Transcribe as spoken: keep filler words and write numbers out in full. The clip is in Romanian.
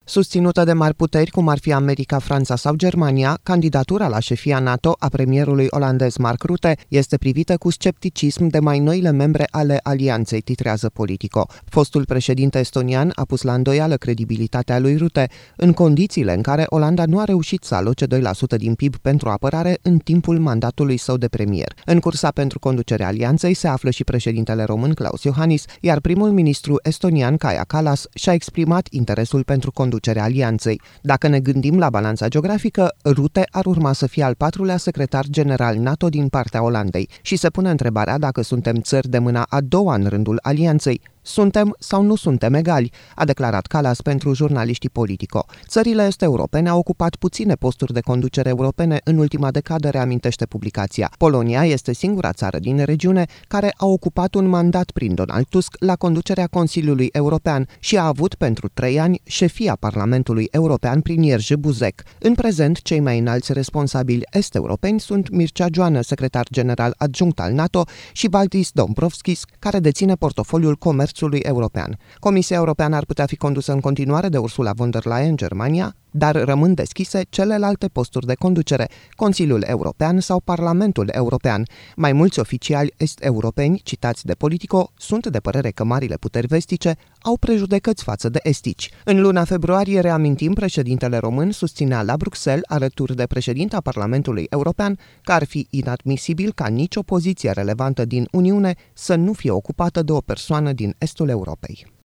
Susținută de mari puteri, cum ar fi America, Franța sau Germania, candidatura la șefia NATO a premierului olandez Mark Rutte este privită cu scepticism de mai noile membre ale alianței, titrează Politico. Fostul președinte estonian a pus la îndoială credibilitatea lui Rutte în condițiile în care Olanda nu a reușit să aloce doi la sută din P I B pentru apărare în timpul mandatului său de premier. În cursa pentru conducerea alianței se află și președintele român Klaus Iohannis, iar primul ministru estonian Kaja Kallas și-a exprimat interesul pentru conducerea alianței. Dacă ne gândim la balanța geografică, Rutte ar urma să fie al patrulea secretar general NATO din partea Olandei și se pune întrebarea dacă suntem țări de mâna a doua în rândul alianței. Suntem sau nu suntem egali, a declarat Kallas pentru jurnaliștii Politico. Țările est-europene au ocupat puține posturi de conducere europene în ultima decadă, reamintește publicația. Polonia este singura țară din regiune care a ocupat un mandat prin Donald Tusk la conducerea Consiliului European și a avut pentru trei ani șefia Parlamentului European prin Jerzy Buzek. În prezent, cei mai înalți responsabili est-europeni sunt Mircea Joană, secretar general adjunct al NATO, și Valdis Dombrovskis, care deține portofoliul comerțului european. Comisia Europeană ar putea fi condusă în continuare de Ursula von der Leyen, Germania, dar rămân deschise celelalte posturi de conducere, Consiliul European sau Parlamentul European. Mai mulți oficiali est-europeni, citați de Politico, sunt de părere că marile puteri vestice au prejudecăți față de estici. În luna februarie, reamintim, președintele român susținea la Bruxelles, alături de președinta Parlamentului European, că ar fi inadmisibil ca nicio poziție relevantă din Uniune să nu fie ocupată de o persoană din estul Europei.